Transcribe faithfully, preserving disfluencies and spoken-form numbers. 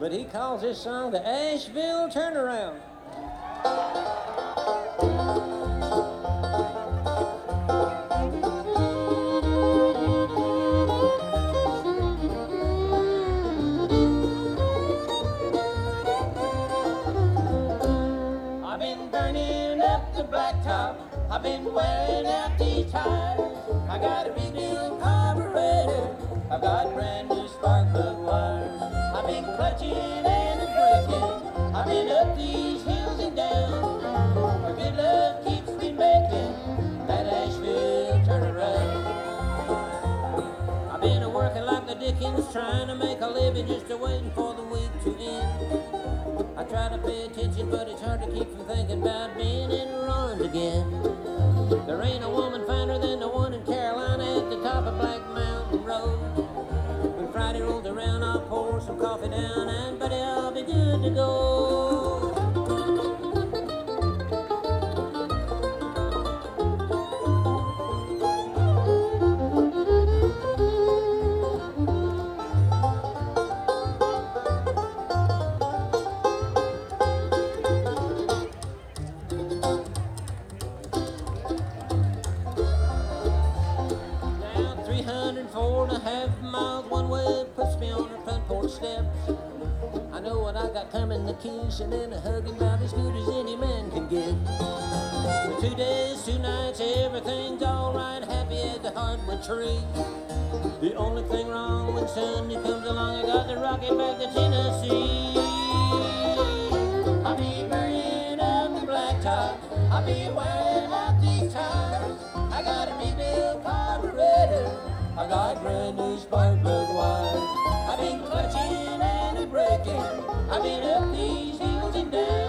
but he calls this song the Asheville Turnaround. I've been burning up the blacktop, I've been wearing out these tires. I got a big new carburetor, I've got brand new spark plug wires. I've been clutching and braking, I've been up these hills and down. My good love keeps me making that Asheville turnaround. I've been a working like the Dickens, trying to make a living, just a waiting for the week to end. I try to pay attention, but it's hard to keep from thinking about being in ruins again. There ain't a woman finer than the one in Carolina at the top of Black Mountain Road. When Friday rolls around, I'll pour some coffee down, and buddy, I'll be good to go. Four and a half miles one way puts me on her front porch steps. I know what I got coming, the kiss and then a hugging about as good as any man can get. For two days, two nights, everything's alright, happy as a hardwood tree. The only thing wrong when Sunday comes along, I got to rock it back to Tennessee. I'll be burning up the blacktop, I'll be wearing out these tires. I got a big new carburetor, I got brand new spark plug wires. I've been clutching and braking, I've been up these hills and down.